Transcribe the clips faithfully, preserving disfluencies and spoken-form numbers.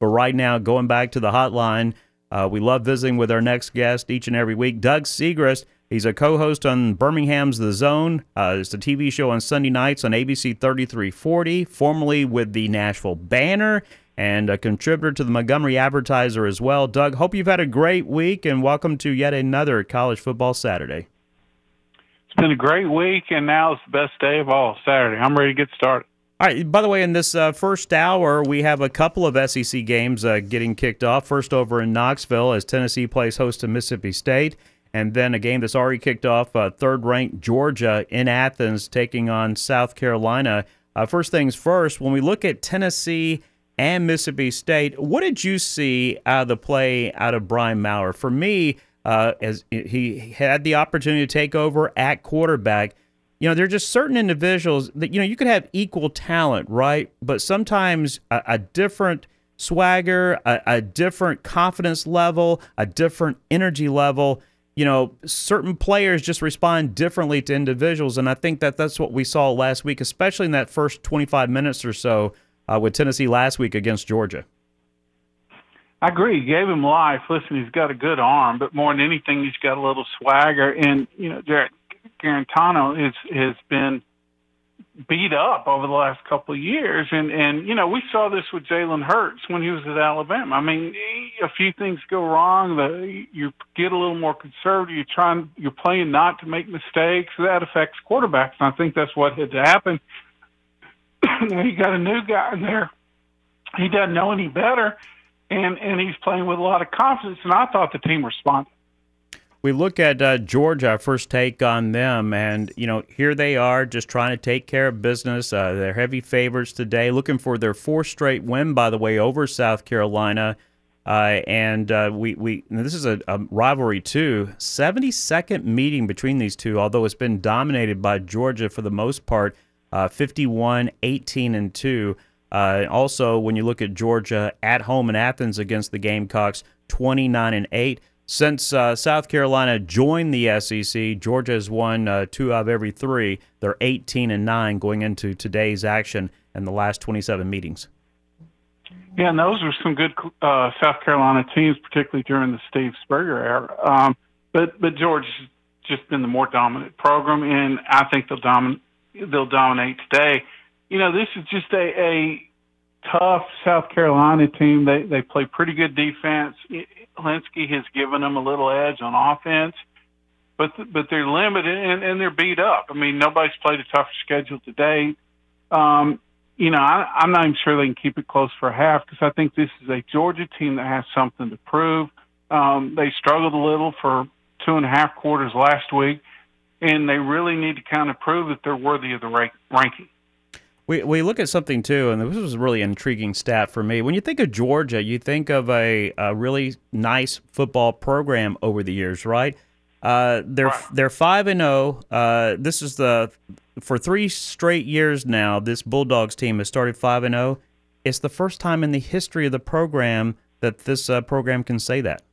But right now, going back to the hotline, uh, we love visiting with our next guest each and every week, Doug Siegrist. He's a co-host on Birmingham's The Zone. Uh, it's a T V show on Sunday nights on A B C thirty-three forty, formerly with the Nashville Banner, and a contributor to the Montgomery Advertiser as well. Doug, hope you've had a great week, and welcome to yet another College Football Saturday. It's been a great week, and now it's the best day of all, Saturday. I'm ready to get started. All right, by the way, in this uh, first hour, we have a couple of S E C games uh, getting kicked off. First over in Knoxville as Tennessee plays host to Mississippi State, and then a game that's already kicked off, uh, third-ranked Georgia in Athens taking on South Carolina. Uh, first things first, when we look at Tennessee and Mississippi State, what did you see out of the play out of Brian Maurer? For me, uh, as he had the opportunity to take over at quarterback, you know, there are just certain individuals that, you know, you could have equal talent, right? But sometimes a, a different swagger, a, a different confidence level, a different energy level, you know, certain players just respond differently to individuals. And I think that that's what we saw last week, especially in that first twenty-five minutes or so uh, with Tennessee last week against Georgia. I agree. He gave him life. Listen, he's got a good arm, but more than anything, he's got a little swagger. And, you know, Jarrett Garantano is, has been beat up over the last couple of years. And, and you know, we saw this with Jalen Hurts when he was at Alabama. I mean, a few things go wrong. The, you get a little more conservative. You're trying, you're playing not to make mistakes. That affects quarterbacks. And I think that's what had to happen. Now you got a new guy in there. He doesn't know any better. And, and he's playing with a lot of confidence. And I thought the team responded. We look at uh, Georgia, our first take on them, and, you know, here they are just trying to take care of business. Uh, they're heavy favorites today, looking for their fourth straight win, by the way, over South Carolina. Uh, and uh, we, we and this is a, a rivalry, too. seventy-second meeting between these two, although it's been dominated by Georgia for the most part, uh, fifty-one, eighteen, and two. Uh, also, when you look at Georgia at home in Athens against the Gamecocks, twenty-nine and eight. Since uh, South Carolina joined the S E C, Georgia has won uh, two out of every three. They're eighteen and nine going into today's action and the last twenty-seven meetings. Yeah, and those were some good uh, South Carolina teams, particularly during the Steve Spurrier era. Um, but but Georgia's just been the more dominant program, and I think they'll dominate. They'll dominate today. You know, this is just a, a tough South Carolina team. They they play pretty good defense. Linsky has given them a little edge on offense, but but they're limited and, and they're beat up. I mean, nobody's played a tougher schedule today. Um, you know, I, I'm not even sure they can keep it close for a half because I think this is a Georgia team that has something to prove. Um, they struggled a little for two and a half quarters last week, and they really need to kind of prove that they're worthy of the rank, ranking. We we look at something, too, and this was a really intriguing stat for me. When you think of Georgia, you think of a, a really nice football program over the years, right? Uh, they're right. they're five and zero. Uh, this is the for three straight years now. This Bulldogs team has started five and zero. It's the first time in the history of the program that this uh, program can say that.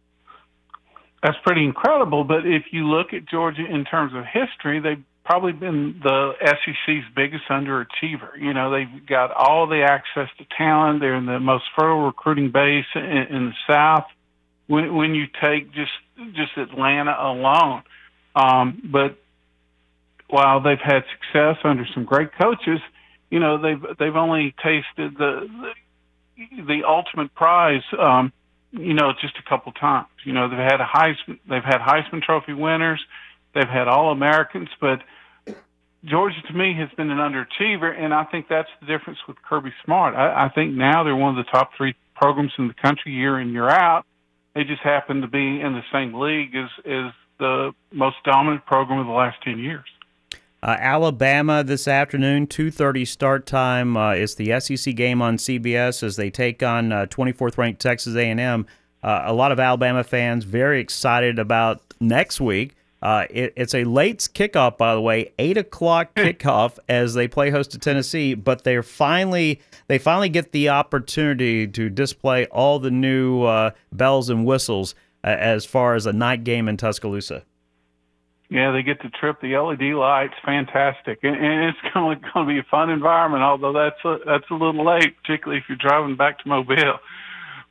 That's pretty incredible. But if you look at Georgia in terms of history, they've probably been the S E C's biggest underachiever. You know, they've got all the access to talent. They're in the most fertile recruiting base in, in the South. When, when you take just just Atlanta alone, um, but while they've had success under some great coaches, you know they've they've only tasted the the, the ultimate prize. Um, you know, just a couple times. You know, they've had a Heisman, they've had Heisman Trophy winners, they've had All-Americans, but Georgia, to me, has been an underachiever, and I think that's the difference with Kirby Smart. I, I think now they're one of the top three programs in the country year in, year out. They just happen to be in the same league as, as the most dominant program of the last ten years. Uh, Alabama this afternoon, two thirty start time. Uh, it's the S E C game on C B S as they take on uh, twenty-fourth ranked Texas A and M. Uh, a lot of Alabama fans very excited about next week. Uh, it, it's a late kickoff, by the way, eight o'clock kickoff as they play host to Tennessee. But they're finally they finally get the opportunity to display all the new uh, bells and whistles uh, as far as a night game in Tuscaloosa. Yeah, they get to trip the L E D lights. Fantastic, and, and it's going to be a fun environment. Although that's a, that's a little late, particularly if you're driving back to Mobile.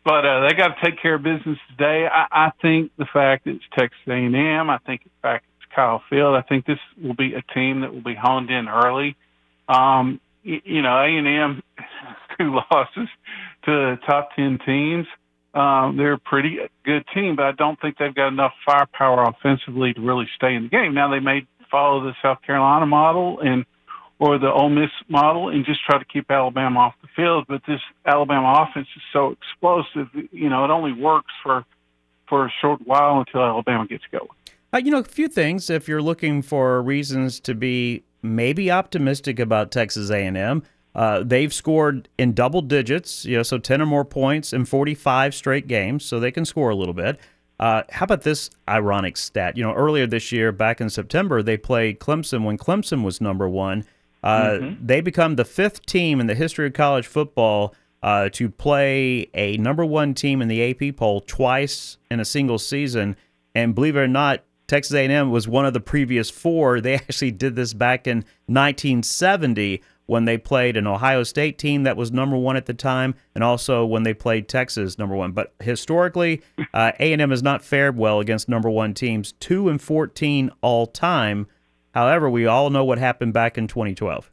but uh, they got to take care of business today. I, I think the fact that it's Texas A and M, I think the fact it's Kyle Field, I think this will be a team that will be honed in early. Um, you, you know, A and M, two losses to top ten teams. Um, they're a pretty good team, but I don't think they've got enough firepower offensively to really stay in the game. Now, they may follow the South Carolina model and or the Ole Miss model and just try to keep Alabama off the field, but this Alabama offense is so explosive, you know, it only works for for a short while until Alabama gets going. Uh, you know, a few things, if you're looking for reasons to be maybe optimistic about Texas A and M, Uh, they've scored in double digits, you know, so ten or more points in forty-five straight games, so they can score a little bit. Uh, how about this ironic stat? You know, earlier this year, back in September, they played Clemson when Clemson was number one. Uh, mm-hmm. They become the fifth team in the history of college football uh, to play a number one team in the A P poll twice in a single season. And believe it or not, Texas A and M was one of the previous four. They actually did this back in nineteen seventy. When they played an Ohio State team that was number one at the time, and also when they played Texas number one. But historically, uh, A and M has not fared well against number one teams, two and fourteen all time. However, we all know what happened back in twenty twelve.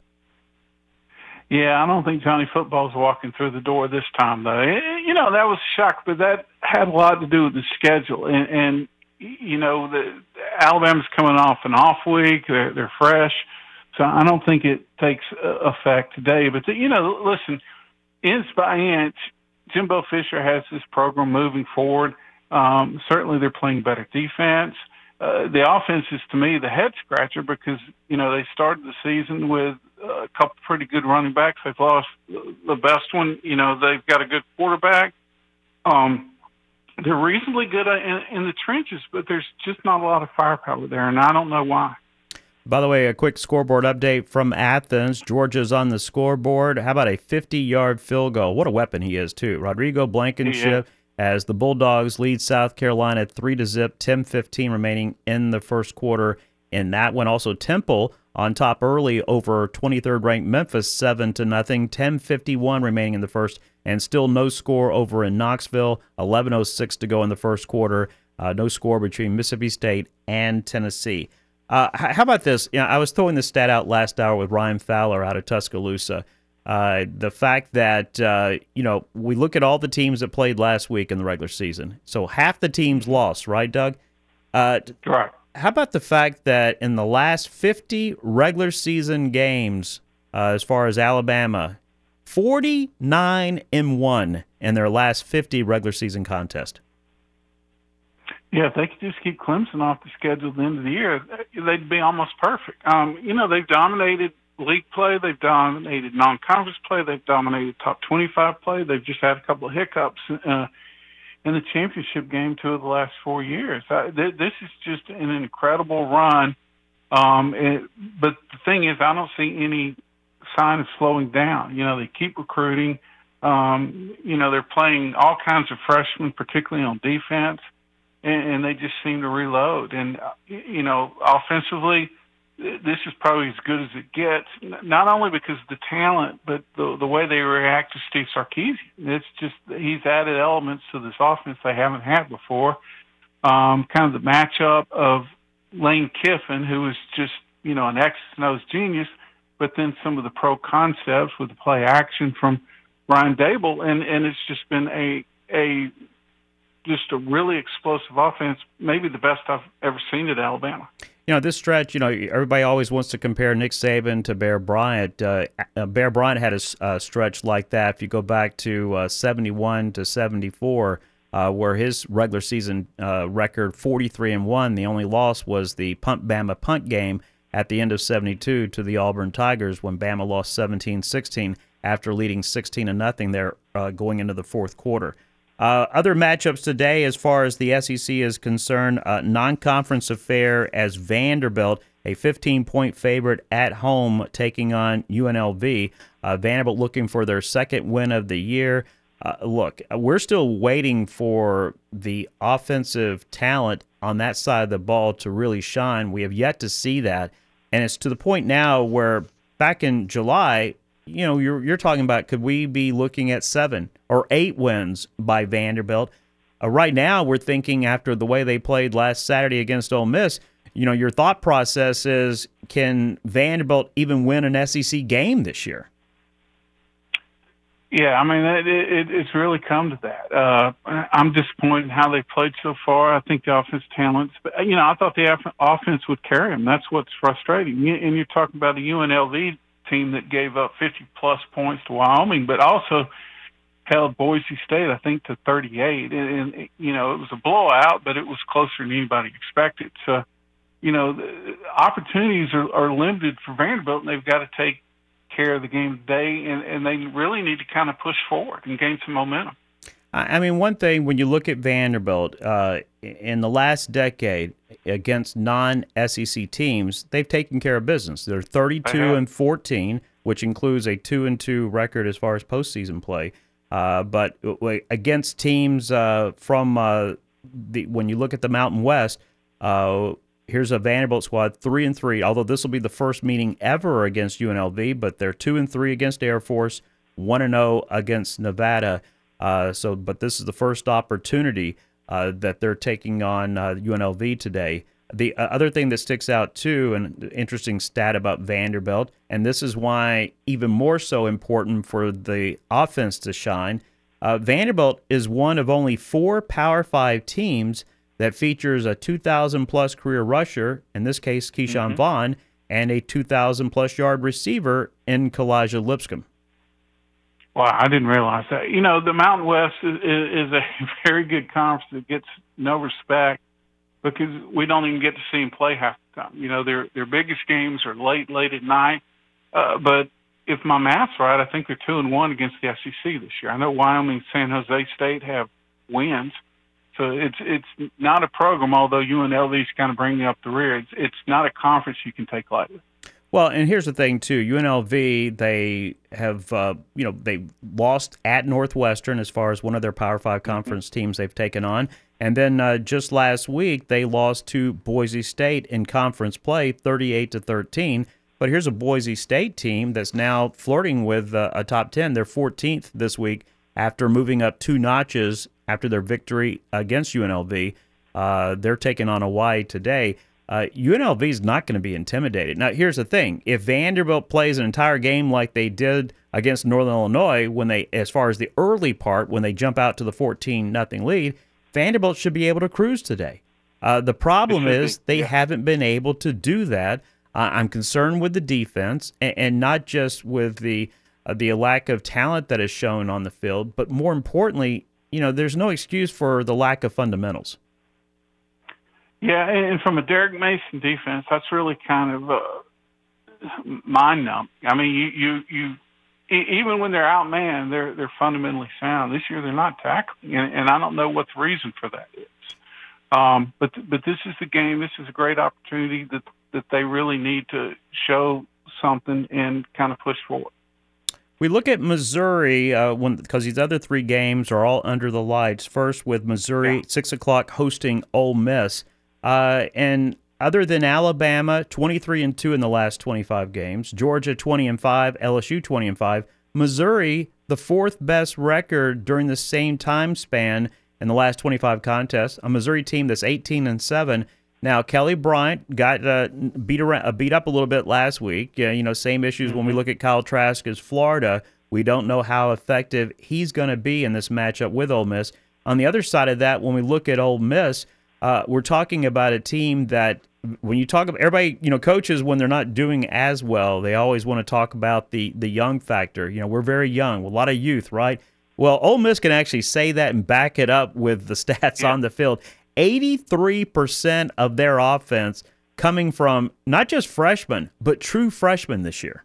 Yeah, I don't think Johnny Football's walking through the door this time, though. You know, that was a shock, but that had a lot to do with the schedule. And, and you know, the, Alabama's coming off an off week. They're, they're fresh. So I don't think it takes effect today. But, the, you know, listen, inch by inch, Jimbo Fisher has this program moving forward. Um, certainly they're playing better defense. Uh, the offense is, to me, the head-scratcher because, you know, they started the season with a couple pretty good running backs. They've lost the best one. You know, they've got a good quarterback. Um, they're reasonably good in, in the trenches, but there's just not a lot of firepower there, and I don't know why. By the way, a quick scoreboard update from Athens. Georgia's on the scoreboard. How about a fifty-yard field goal? What a weapon he is, too. Rodrigo Blankenship yeah. as the Bulldogs lead South Carolina three to zip, ten fifteen remaining in the first quarter. In that one, also Temple on top early over twenty-third ranked Memphis, seven to nothing, ten fifty-one remaining in the first, and still no score over in Knoxville, eleven oh six to go in the first quarter. Uh, no score between Mississippi State and Tennessee. Uh, how about this? You know, I was throwing this stat out last hour with Ryan Fowler out of Tuscaloosa. Uh, the fact that, uh, you know, we look at all the teams that played last week in the regular season. So half the teams lost, right, Doug? Uh, right. How about the fact that in the last fifty regular season games, uh, as far as Alabama, forty-nine and one in their last fifty regular season contest? Yeah, if they could just keep Clemson off the schedule at the end of the year, they'd be almost perfect. Um, you know, they've dominated league play. They've dominated non-conference play. They've dominated top twenty-five play. They've just had a couple of hiccups uh, in the championship game two of the last four years. Uh, th- this is just an incredible run. Um, it, but the thing is, I don't see any sign of slowing down. You know, they keep recruiting. Um, you know, they're playing all kinds of freshmen, particularly on defense. And they just seem to reload. And, you know, offensively, this is probably as good as it gets, not only because of the talent, but the, the way they react to Steve Sarkisian. It's just he's added elements to this offense they haven't had before. Um, kind of the matchup of Lane Kiffin, who is just, you know, an X-nose genius, but then some of the pro concepts with the play action from Brian Dable. And, and it's just been a a – just a really explosive offense, maybe the best I've ever seen at Alabama. You know, this stretch, you know, everybody always wants to compare Nick Saban to Bear Bryant. Uh, Bear Bryant had a, a stretch like that. If you go back to uh, seventy-one to seventy-four, uh, where his regular season uh, record forty-three and one, the only loss was the punt Bama punt game at the end of seventy-two to the Auburn Tigers when Bama lost seventeen sixteen after leading sixteen to nothing there uh, going into the fourth quarter. Uh, other matchups today, as far as the S E C is concerned, uh, non-conference affair as Vanderbilt, a fifteen-point favorite at home, taking on U N L V. Uh, Vanderbilt looking for their second win of the year. Uh, look, we're still waiting for the offensive talent on that side of the ball to really shine. We have yet to see that, and it's to the point now where back in July, you know, you're you're talking about could we be looking at seven or eight wins by Vanderbilt? Uh, right now, we're thinking after the way they played last Saturday against Ole Miss, you know, your thought process is, can Vanderbilt even win an S E C game this year? Yeah, I mean, it, it, it's really come to that. Uh, I'm disappointed in how they played so far. I think the offense talents, but, you know, I thought the offense would carry them. That's what's frustrating. And you're talking about a U N L V team that gave up fifty-plus points to Wyoming, but also held Boise State, I think, to thirty-eight. And, and, you know, it was a blowout, but it was closer than anybody expected. So, you know, the opportunities are, are limited for Vanderbilt, and they've got to take care of the game today, and, and they really need to kind of push forward and gain some momentum. I mean, one thing, when you look at Vanderbilt, uh, in the last decade against non-S E C teams, they've taken care of business. They're thirty-two and fourteen, which includes a two and two record as far as postseason play. Uh, but against teams uh, from uh, the when you look at the Mountain West, uh, here's a Vanderbilt squad three and three. Although this will be the first meeting ever against U N L V, but they're two and three against Air Force, one and zero against Nevada. Uh, so, but this is the first opportunity uh, that they're taking on uh, U N L V today. The uh, other thing that sticks out too, an interesting stat about Vanderbilt, and this is why even more so important for the offense to shine. Uh, Vanderbilt is one of only four Power Five teams that features a two thousand plus career rusher, in this case Keyshawn mm-hmm. Vaughn, and a two thousand plus yard receiver in Kalijah Lipscomb. Wow, I didn't realize that. You know, the Mountain West is, is a very good conference that gets no respect because we don't even get to see them play half the time. You know, their their biggest games are late, late at night. Uh, but if my math's right, I think they're two and one against the S E C this year. I know Wyoming and San Jose State have wins. So it's it's not a program, although U N L V is kind of bringing up the rear. It's, it's not a conference you can take lightly. Well, and here's the thing, too. U N L V, they have, uh, you know, they lost at Northwestern as far as one of their Power Five conference mm-hmm. teams they've taken on. And then uh, just last week, they lost to Boise State in conference play, thirty-eight to thirteen. But here's a Boise State team that's now flirting with uh, a top ten. They're fourteenth this week after moving up two notches after their victory against U N L V. Uh, they're taking on Hawaii today. Uh, U N L V is not going to be intimidated. Now, here's the thing. If Vanderbilt plays an entire game like they did against Northern Illinois, when they, as far as the early part, when they jump out to the fourteen nothing lead, Vanderbilt should be able to cruise today. Uh, the problem is they yeah. haven't been able to do that. Uh, I'm concerned with the defense, and, and not just with the uh, the lack of talent that is shown on the field, but more importantly, you know, there's no excuse for the lack of fundamentals. Yeah, and from a Derek Mason defense, that's really kind of uh, mind-numbing. I mean, you, you, you, even when they're outmanned, they're they're fundamentally sound. This year, they're not tackling, and, and I don't know what the reason for that is. Um, but but this is the game. This is a great opportunity that that they really need to show something and kind of push forward. We look at Missouri uh, when because these other three games are all under the lights. First, with Missouri, yeah. six o'clock hosting Ole Miss. Uh, and other than Alabama, twenty-three and two in the last twenty-five games, Georgia twenty and five, L S U twenty and five, Missouri the fourth best record during the same time span in the last twenty-five contests. A Missouri team that's eighteen and seven. Now Kelly Bryant got uh, beat around, uh, beat up a little bit last week. Yeah, you know, same issues mm-hmm. when we look at Kyle Trask as Florida. We don't know how effective he's going to be in this matchup with Ole Miss. On the other side of that, when we look at Ole Miss. Uh, we're talking about a team that when you talk about everybody, you know, coaches, when they're not doing as well, they always want to talk about the the young factor. You know, we're very young, a lot of youth, right? Well, Ole Miss can actually say that and back it up with the stats yeah. on the field. eighty-three percent of their offense coming from not just freshmen, but true freshmen this year.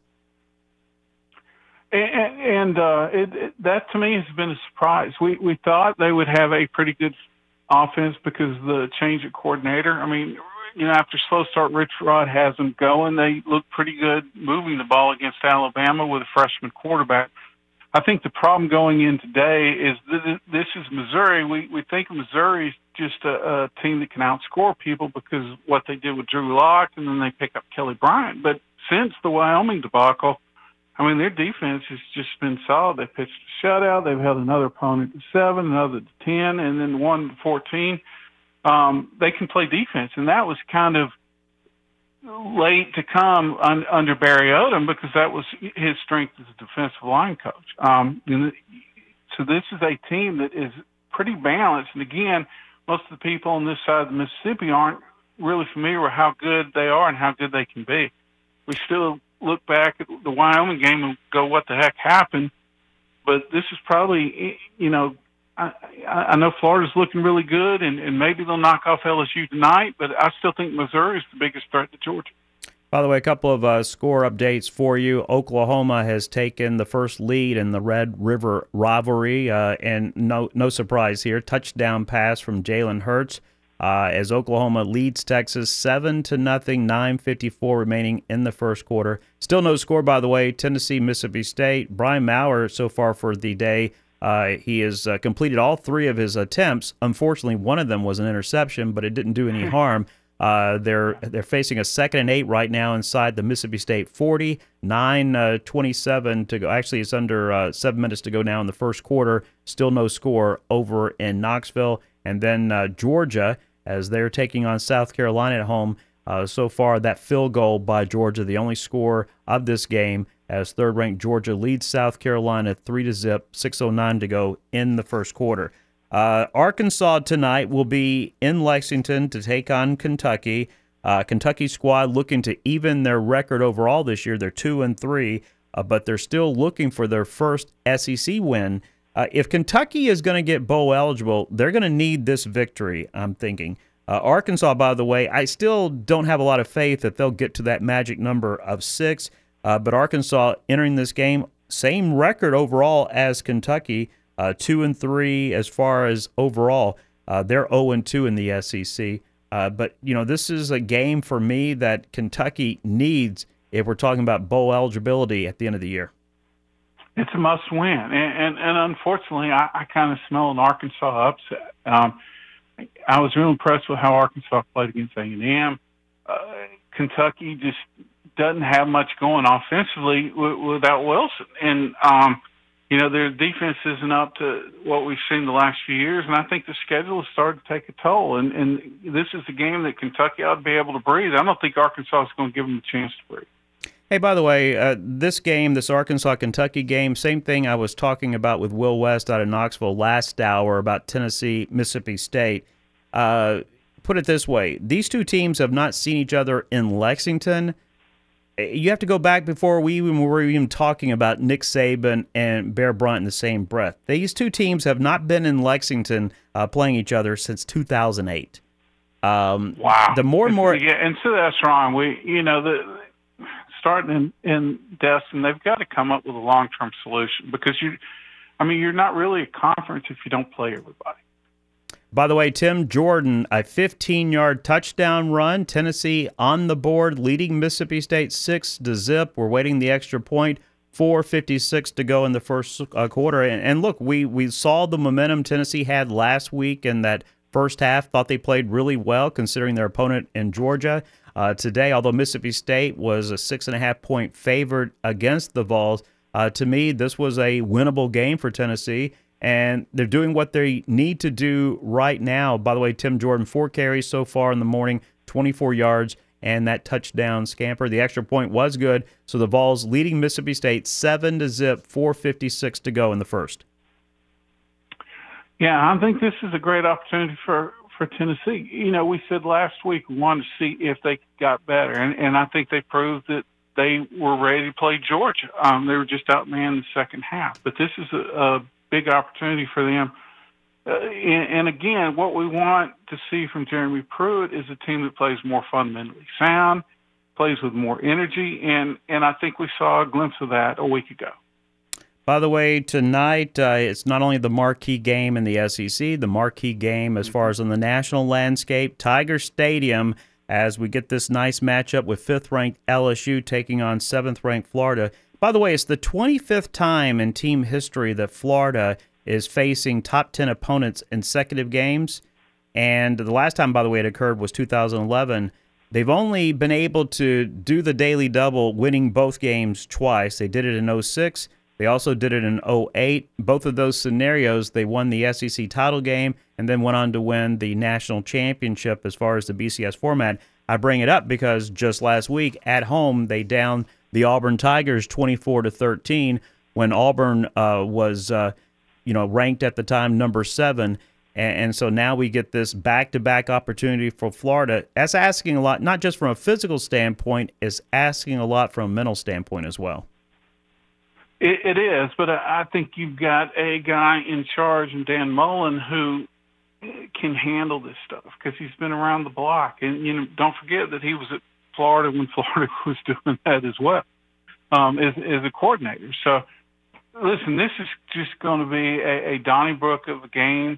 And, and uh, it, it, that to me has been a surprise. We we thought they would have a pretty good offense because of the change of coordinator. I mean, you know, after slow start, Rich Rod has them going. They look pretty good moving the ball against Alabama with a freshman quarterback. I think the problem going in today is that this is Missouri. We we think Missouri is just a, a team that can outscore people because of what they did with Drew Lock, and then they pick up Kelly Bryant. But since the Wyoming debacle, I mean, their defense has just been solid. They pitched a shutout. They've held another opponent to seven, another to ten, and then one to fourteen. Um, they can play defense, and that was kind of late to come un, under Barry Odom because that was his strength as a defensive line coach. Um, and so this is a team that is pretty balanced. And again, most of the people on this side of the Mississippi aren't really familiar with how good they are and how good they can be. We still look back at the Wyoming game and go, what the heck happened? But this is probably, you know, I, I know Florida's looking really good, and, and maybe they'll knock off L S U tonight, but I still think Missouri is the biggest threat to Georgia. By the way, a couple of uh, score updates for you. Oklahoma has taken the first lead in the Red River rivalry, uh, and no no surprise here. Touchdown pass from Jalen Hurts uh, as Oklahoma leads Texas seven to nothing. nine fifty-four remaining in the first quarter. Still no score, by the way. Tennessee, Mississippi State. Brian Maurer so far for the day. Uh, he has uh, completed all three of his attempts. Unfortunately, one of them was an interception, but it didn't do any harm. Uh, they're they're facing a second and eight right now inside the Mississippi State forty. nine twenty-seven to go. Actually, it's under uh, seven minutes to go now in the first quarter. Still no score over in Knoxville. And then uh, Georgia, as they're taking on South Carolina at home. Uh, so far, that field goal by Georgia, the only score of this game, as third-ranked Georgia leads South Carolina three to zip, six oh nine to go in the first quarter. Uh, Arkansas tonight will be in Lexington to take on Kentucky. Uh, Kentucky squad looking to even their record overall this year. They're two and three, uh, but they're still looking for their first S E C win. Uh, if Kentucky is going to get bowl eligible, they're going to need this victory, I'm thinking. Uh, Arkansas, by the way, I still don't have a lot of faith that they'll get to that magic number of six. Uh, but Arkansas entering this game, same record overall as Kentucky, uh, two and three as far as overall. Uh, they're zero and two in the S E C. Uh, but you know, this is a game for me that Kentucky needs if we're talking about bowl eligibility at the end of the year. It's a must-win, and and, and unfortunately, I, I kind of smell an Arkansas upset. Um, I was real impressed with how Arkansas played against A and M. Uh, Kentucky just doesn't have much going offensively w- without Wilson. And, um, you know, their defense isn't up to what we've seen the last few years, and I think the schedule has started to take a toll. And, and this is a game that Kentucky ought to be able to breathe. I don't think Arkansas is going to give them a chance to breathe. Hey, by the way, uh, this game, this Arkansas-Kentucky game, same thing I was talking about with Will West out of Knoxville last hour about Tennessee, Mississippi State. Uh, put it this way, these two teams have not seen each other in Lexington. You have to go back before we even were even talking about Nick Saban and Bear Bryant in the same breath. These two teams have not been in Lexington uh, playing each other since two thousand eight. Um, wow. The more and more, yeah, and so that's wrong. We, you know, the starting in, in Destin, they've got to come up with a long-term solution because you, I mean, you're not really a conference if you don't play everybody. By the way, Tim Jordan, a fifteen-yard touchdown run. Tennessee on the board, leading Mississippi State six to zip. We're waiting the extra point. four fifty-six to go in the first uh, quarter. And, and look, we, we saw the momentum Tennessee had last week in that first half. Thought they played really well considering their opponent in Georgia. Uh, today, although Mississippi State was a six-and-a-half-point favorite against the Vols, uh, to me, this was a winnable game for Tennessee. And they're doing what they need to do right now. By the way, Tim Jordan, four carries so far in the morning, twenty-four yards, and that touchdown scamper. The extra point was good. So the Vols leading Mississippi State seven to zip, four fifty-six to go in the first. Yeah, I think this is a great opportunity for, for Tennessee. You know, we said last week we wanted to see if they got better, and, and I think they proved that they were ready to play Georgia. Um, they were just outmanned in the second half. But this is a, a big opportunity for them. Uh, and, and again, what we want to see from Jeremy Pruitt is a team that plays more fundamentally sound, plays with more energy, and, and I think we saw a glimpse of that a week ago. By the way, tonight uh, it's not only the marquee game in the S E C, the marquee game as far as on the national landscape, Tiger Stadium, as we get this nice matchup with fifth-ranked L S U taking on seventh-ranked Florida. By the way, it's the twenty-fifth time in team history that Florida is facing top ten opponents in consecutive games. And the last time, by the way, it occurred was two thousand eleven. They've only been able to do the daily double, winning both games twice. They did it in oh six. They also did it in oh eight. Both of those scenarios, they won the S E C title game and then went on to win the national championship as far as the B C S format. I bring it up because just last week at home, they downed the Auburn Tigers twenty-four to thirteen when Auburn uh, was uh, you know, ranked at the time number seven. And so now we get this back-to-back opportunity for Florida. That's asking a lot, not just from a physical standpoint, it's asking a lot from a mental standpoint as well. It, it is, but I think you've got a guy in charge, in Dan Mullen, who can handle this stuff because he's been around the block. And, you know, don't forget that he was at Florida when Florida was doing that as well, um, as, as a coordinator. So, listen, this is just going to be a, a Donnybrook of a game.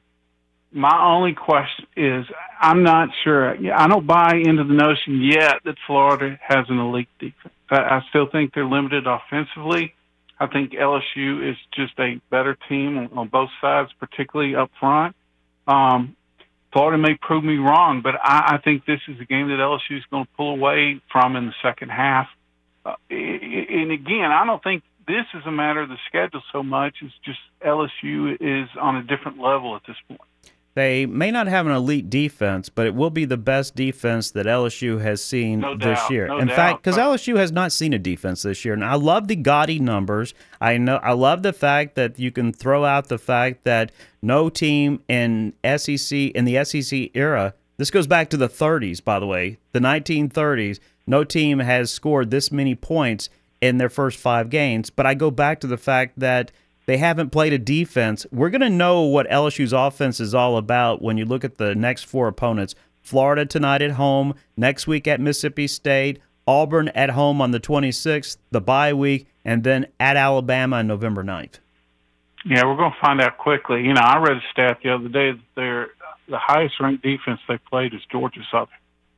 My only question is, I'm not sure. I don't buy into the notion yet that Florida has an elite defense. I, I still think they're limited offensively. I think L S U is just a better team on, on both sides, particularly up front. Um, Florida may prove me wrong, but I, I think this is a game that L S U is going to pull away from in the second half. Uh, and again, I don't think this is a matter of the schedule so much. It's just L S U is on a different level at this point. They may not have an elite defense, but it will be the best defense that L S U has seen no this doubt, year. No In doubt. fact, because L S U has not seen a defense this year, and I love the gaudy numbers. I know I love the fact that you can throw out the fact that no team in S E C in the S E C era. This goes back to the thirties, by the way, the nineteen thirties. No team has scored this many points in their first five games. But I go back to the fact that they haven't played a defense. We're going to know what L S U's offense is all about when you look at the next four opponents. Florida tonight at home, next week at Mississippi State, Auburn at home on the twenty-sixth, the bye week, and then at Alabama on November ninth. Yeah, we're going to find out quickly. You know, I read a stat the other day that they're, the highest-ranked defense they've played is Georgia Southern.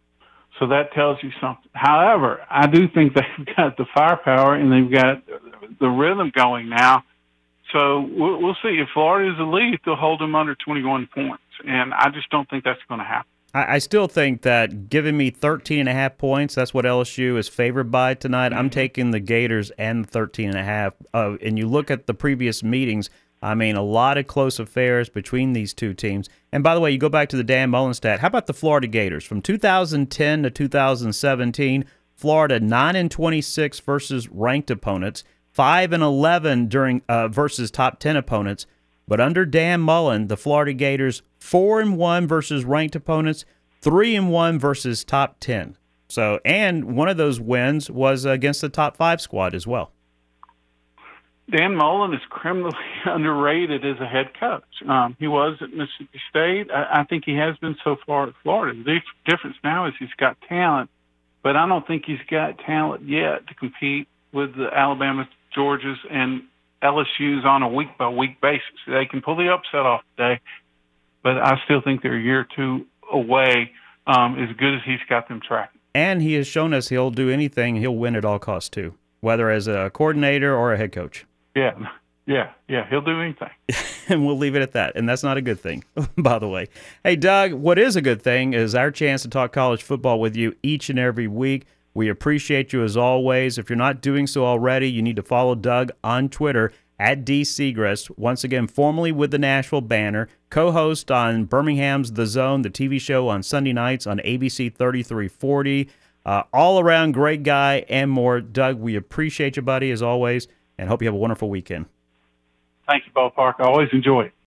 So that tells you something. However, I do think they've got the firepower and they've got the rhythm going now. So we'll, we'll see. If Florida is elite, they'll hold them under twenty-one points. And I just don't think that's going to happen. I, I still think that giving me thirteen and a half points, that's what L S U is favored by tonight. Mm-hmm. I'm taking the Gators and the thirteen and a half. Uh, and you look at the previous meetings, I mean, a lot of close affairs between these two teams. And by the way, you go back to the Dan Mullen stat. How about the Florida Gators? From two thousand ten to two thousand seventeen, Florida nine and twenty-six versus ranked opponents, five and eleven during uh, versus top ten opponents. But under Dan Mullen, the Florida Gators four and one versus ranked opponents, three and one versus top ten. So, and one of those wins was against the top five squad as well. Dan Mullen is criminally underrated as a head coach. Um, he was at Mississippi State. I, I think he has been so far at Florida. The difference now is he's got talent, but I don't think he's got talent yet to compete with the Alabama, Georgias, and L S U's on a week-by-week basis. They can pull the upset off today, but I still think they're a year or two away, um, as good as he's got them tracking. And he has shown us he'll do anything. He'll win at all costs, too, whether as a coordinator or a head coach. Yeah, yeah, yeah. He'll do anything. And we'll leave it at that. And that's not a good thing, by the way. Hey, Doug, what is a good thing is our chance to talk college football with you each and every week. We appreciate you as always. If you're not doing so already, you need to follow Doug on Twitter at D Segrist. Once again, formerly with the Nashville Banner, co-host on Birmingham's The Zone, the T V show on Sunday nights on A B C thirty-three forty. Uh, all around great guy and more. Doug, we appreciate you, buddy, as always, and hope you have a wonderful weekend. Thank you, Bo Park. I always enjoy it.